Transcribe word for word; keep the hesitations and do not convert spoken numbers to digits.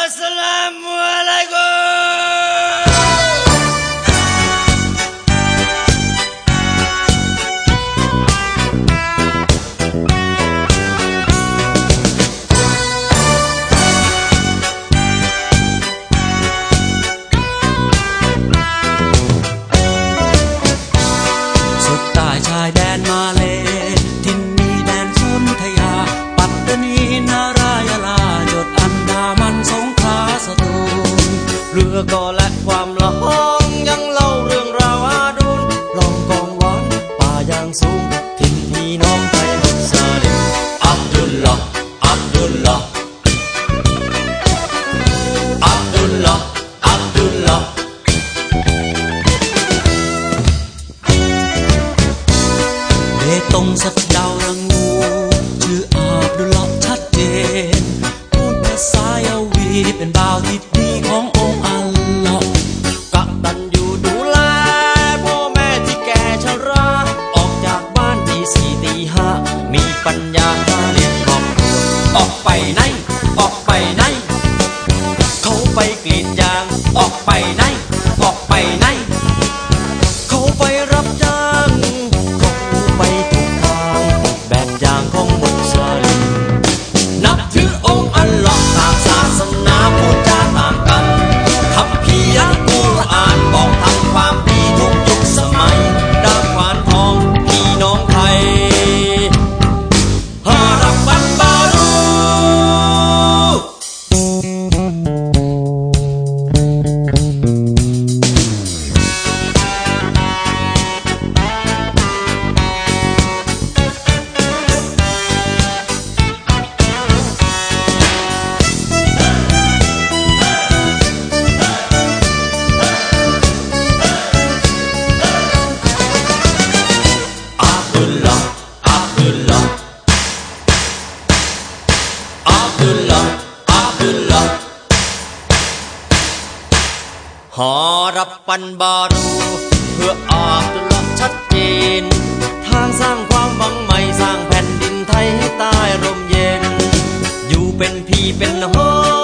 เรือก่อและความละหองยังเล่าเรื่องราวอาดุลลองกองหวานป่าอย่างสูงถิ่นพี่น้องไทยมุสลิมอับดุลลาห์อับดุลลาห์อับดุลลาห์อับดุลลาห์เบตงสัดดาวระงูชื่ออับดุลลาห์ชัดเจนพูดภาษายาวีเป็นบ่าวที่ดีขององค์อัลลอฮ์กตัญญูดูแลพ่อแม่ที่แก่ชราออกจากบ้านตีสี่ตีห้ามีปัญญาหาเลี้ยงครอบครัวออกไปไหนออกไปไหนเขาไปกรีดยางออกไปไหนออกไปไหนเขาไปรับจ้างเขาไปทุกทางแบบอย่างของมุสลิมนับถือองค์อัลลอฮ์ต่างศาสนาพูดจาต่างกันคัมภีร์อัลกุรอานบอกทำความดีทุกยุคสมัยดาวขวานทองพี่น้องไทยฮารับบันบารูฮารับปันบารูเพื่ออับดุลลาห์ชัดเจนทางสร้างความหวังใหม่สร้างแผ่นดินไทยให้ใต้ร่มเย็นอยู่เป็นพี่เป็นน้อง